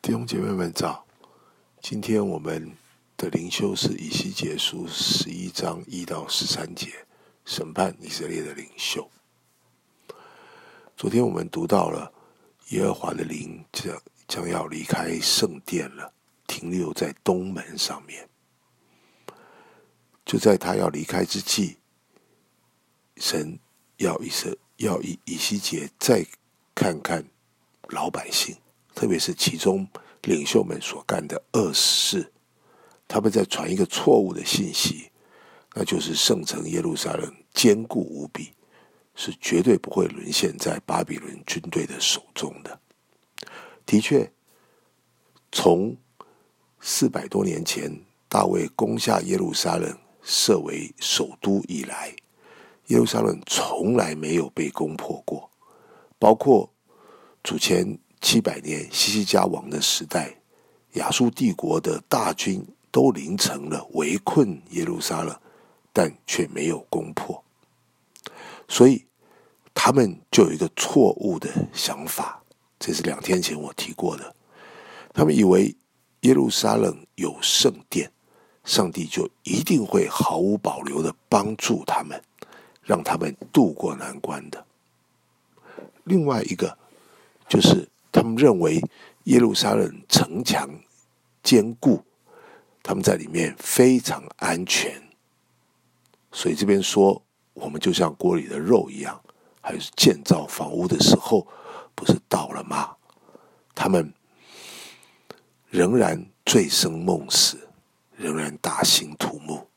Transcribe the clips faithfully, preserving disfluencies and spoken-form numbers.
弟兄姐妹们早，今天我们的灵修是以西结书十一章一到十三节，审判以色列的领袖。昨天我们读到了耶和华的灵将将要离开圣殿了，停留在东门上面。就在他要离开之际，神要以色要以以西结再看看老百姓，特别是其中领袖们所干的恶事，他们在传一个错误的信息，那就是圣城耶路撒冷坚固无比，是绝对不会沦陷在巴比伦军队的手中的。的确，从四百多年前大卫攻下耶路撒冷设为首都以来，耶路撒冷从来没有被攻破过，包括主前七百年西西家王的时代，亚述帝国的大军都临城了，围困耶路撒冷，但却没有攻破。所以他们就有一个错误的想法，这是两天前我提过的。他们以为耶路撒冷有圣殿，上帝就一定会毫无保留的帮助他们，让他们渡过难关的。另外一个就是他们认为耶路撒冷城墙坚固，他们在里面非常安全，所以这边说我们就像锅里的肉一样，还是建造房屋的时候不是到了吗？他们仍然醉生梦死，仍然大兴土木。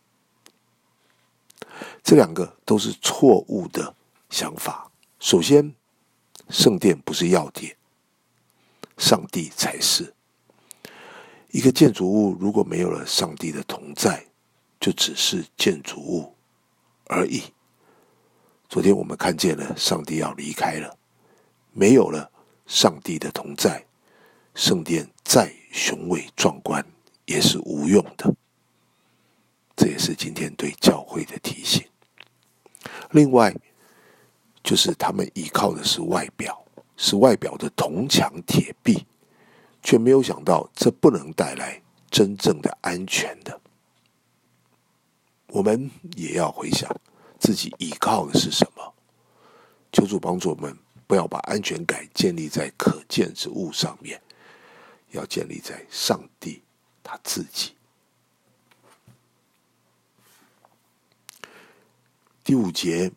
这两个都是错误的想法。首先，圣殿不是要点，上帝才是。一个建筑物如果没有了上帝的同在，就只是建筑物而已。昨天我们看见了上帝要离开了，没有了上帝的同在，圣殿再雄伟壮观也是无用的。这也是今天对教会的提醒。另外就是他们依靠的是外表，是外表的铜墙铁壁，却没有想到这不能带来真正的安全的。我们也要回想自己依靠的是什么，求主帮助我们不要把安全感建立在可见之物上面，要建立在上帝他自己。第五节，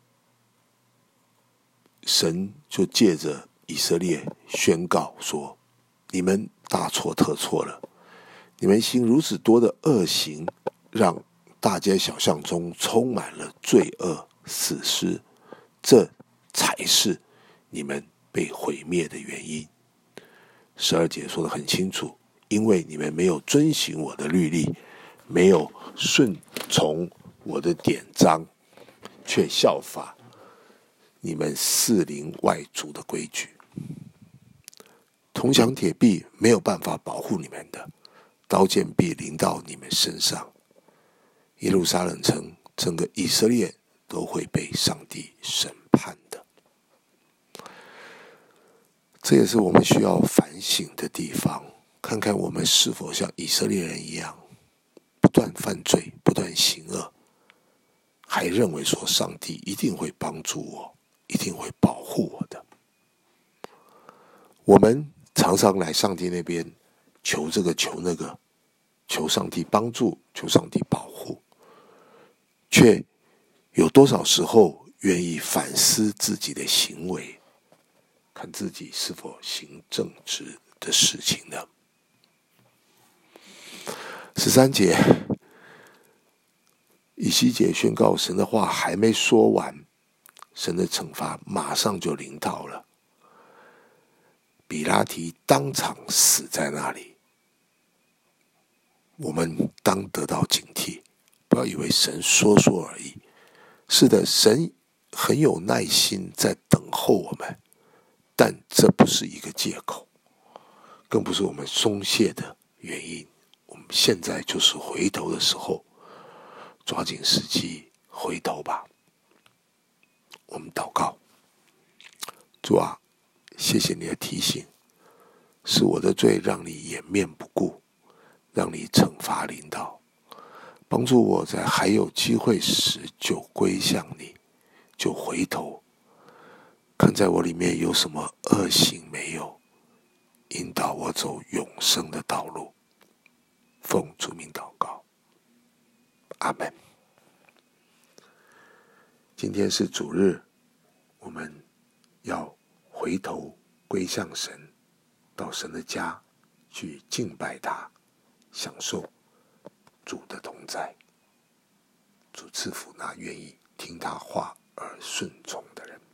神就借着以色列宣告说，你们大错特错了，你们行如此多的恶行，让大街小巷中充满了罪恶死尸，这才是你们被毁灭的原因。十二节说得很清楚，因为你们没有遵行我的律例，没有顺从我的典章，却效法你们四邻外族的规矩。铜墙铁壁没有办法保护你们的，刀剑必临到你们身上。耶路撒冷城，整个以色列都会被上帝审判的。这也是我们需要反省的地方，看看我们是否像以色列人一样，不断犯罪，不断行恶，还认为说上帝一定会帮助我，一定会保护我的。我们常常来上帝那边求这个求那个，求上帝帮助，求上帝保护，却有多少时候愿意反思自己的行为，看自己是否行正直的事情呢？十三节，以西结宣告神的话还没说完，神的惩罚马上就临到了。比拉提当场死在那里。我们当得到警惕，不要以为神说说而已。是的，神很有耐心在等候我们，但这不是一个借口，更不是我们松懈的原因。我们现在就是回头的时候，抓紧时机回头吧。我们祷告，主啊，谢谢你的提醒， 是我的罪让你掩面不顾，让你惩罚临到，帮助我在还有机会时就归向你，就回头看在我里面有什么恶行没有，引导我走永生的道路。奉主名祷告，阿们。今天是主日，我们要回头归向神，到神的家去敬拜他，享受主的同在。主赐福那愿意听他话而顺从的人。